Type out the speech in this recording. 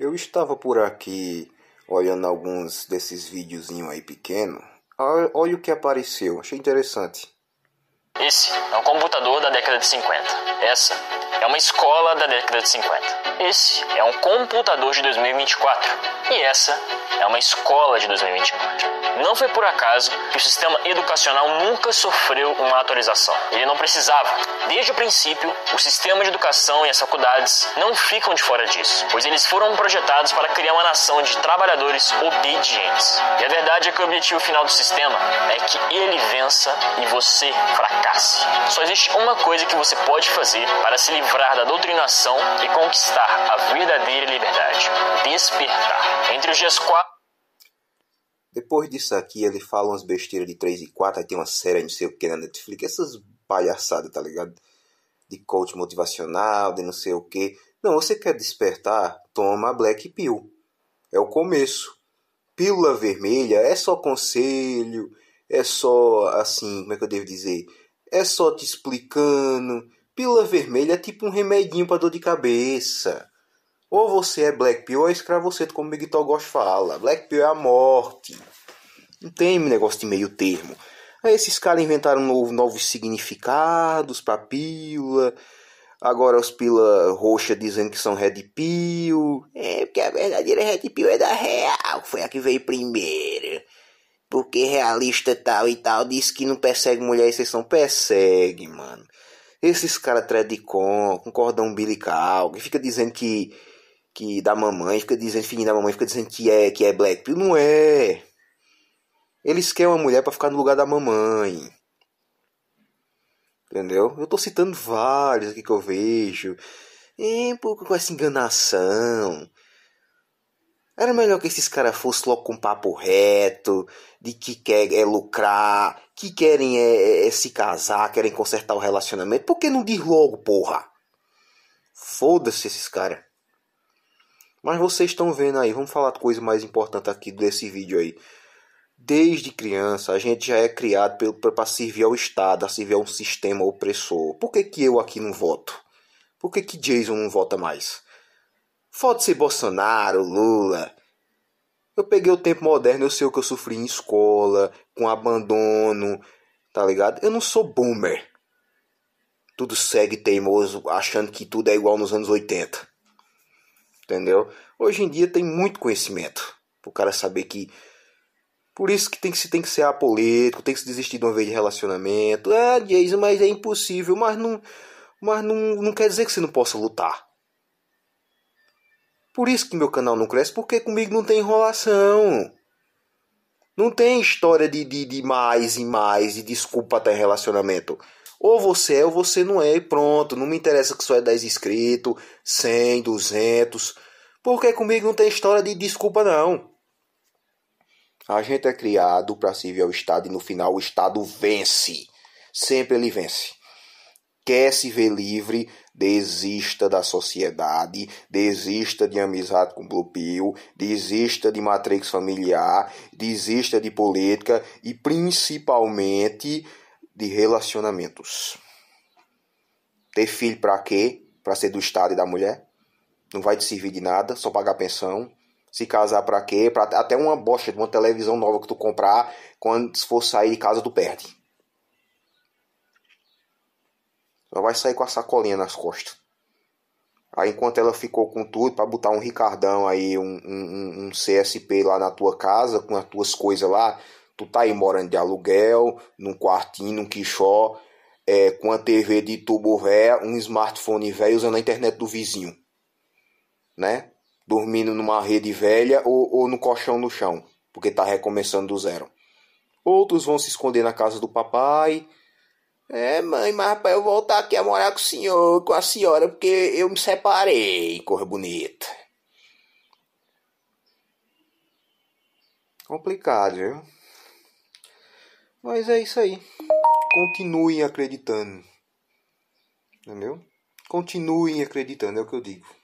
Eu estava por aqui olhando alguns desses videozinhos aí pequeno. Olha o que apareceu, achei interessante. Esse é um computador da década de 50. Essa é uma escola da década de 50. Esse é um computador de 2024. E essa é uma escola de 2024. Não foi por acaso que o sistema educacional nunca sofreu uma atualização. Ele não precisava. Desde o princípio, o sistema de educação e as faculdades não ficam de fora disso, pois eles foram projetados para criar uma nação de trabalhadores obedientes. E a verdade é que o objetivo final do sistema é que ele vença e você fracasse. Só existe uma coisa que você pode fazer para se livrar da doutrinação e conquistar a verdadeira liberdade: despertar. Entre os dias 4... Depois disso aqui, ele fala umas besteiras de 3 e 4, aí tem uma série não sei o que na Netflix, essas palhaçadas, tá ligado? De coach motivacional, de não sei o que. Não, você quer despertar? Toma a Black Pill. É o começo. Pílula vermelha é só conselho, é só, assim, como é que eu devo dizer? É só te explicando. Pílula vermelha é tipo um remedinho pra dor de cabeça. Ou você é Black Pill ou é escravoceta, como o Miguel Togosh fala. Black Pill é a morte. Não tem negócio de meio termo. Aí esses caras inventaram novos significados pra pílula. Agora os pílula roxa dizendo que são Red Pill. É, porque a verdadeira Red Pill é da Real. Foi a que veio primeiro. Porque realista tal e tal diz que não persegue mulher e vocês são persegue, mano. Esses caras com cordão umbilical, que fica dizendo que da mamãe, fica dizendo, filhinho da mamãe, fica dizendo que é Black Pill. Não é. Eles querem uma mulher pra ficar no lugar da mamãe. Entendeu? Eu tô citando vários aqui que eu vejo. Com essa enganação. Era melhor que esses caras fossem logo com papo reto, de que quer lucrar, que querem se casar, querem consertar o relacionamento. Por que não diz logo, porra? Foda-se esses caras. Mas vocês estão vendo aí, vamos falar de coisa mais importante aqui desse vídeo aí. Desde criança a gente já é criado para servir ao Estado, a servir a um sistema opressor. Por que eu aqui não voto? Por que Jason não vota mais? Foda-se Bolsonaro, Lula. Eu peguei o tempo moderno, eu sei o que eu sofri em escola, com abandono, tá ligado? Eu não sou boomer. Tudo segue teimoso, achando que tudo é igual nos anos 80. Entendeu? Hoje em dia tem muito conhecimento pro cara saber que... Por isso que tem que ser apolítico, tem que se desistir de uma vez de relacionamento. Ah, Jason, mas é impossível. Mas não quer dizer que você não possa lutar. Por isso que meu canal não cresce, porque comigo não tem enrolação. Não tem história de mais e mais e desculpa até relacionamento. Ou você é ou você não é e pronto. Não me interessa que só é 10 inscritos, 100, 200. Porque comigo não tem história de desculpa não. A gente é criado para servir ao Estado e no final o Estado vence. Sempre ele vence. Quer se ver livre, desista da sociedade, desista de amizade com Blue Pill, desista de matrix familiar, desista de política e principalmente de relacionamentos. Ter filho para quê? Para ser do Estado e da mulher? Não vai te servir de nada, só pagar pensão. Se casar pra quê? Pra até uma bosta de uma televisão nova que tu comprar, quando for sair de casa tu perde. Só vai sair com a sacolinha nas costas. Aí enquanto ela ficou com tudo pra botar um Ricardão aí, um CSP lá na tua casa, com as tuas coisas lá, tu tá aí morando de aluguel, num quartinho, num quichó, com a TV de tubo velho, um smartphone velho usando a internet do vizinho. Né? Dormindo numa rede velha ou no colchão no chão, porque tá recomeçando do zero. Outros vão se esconder na casa do papai. Mãe, mas rapaz, eu vou voltar aqui a morar com o senhor, com a senhora, porque eu me separei, cor bonita. Complicado, viu? Mas é isso aí. Continuem acreditando. Entendeu? Continuem acreditando, é o que eu digo.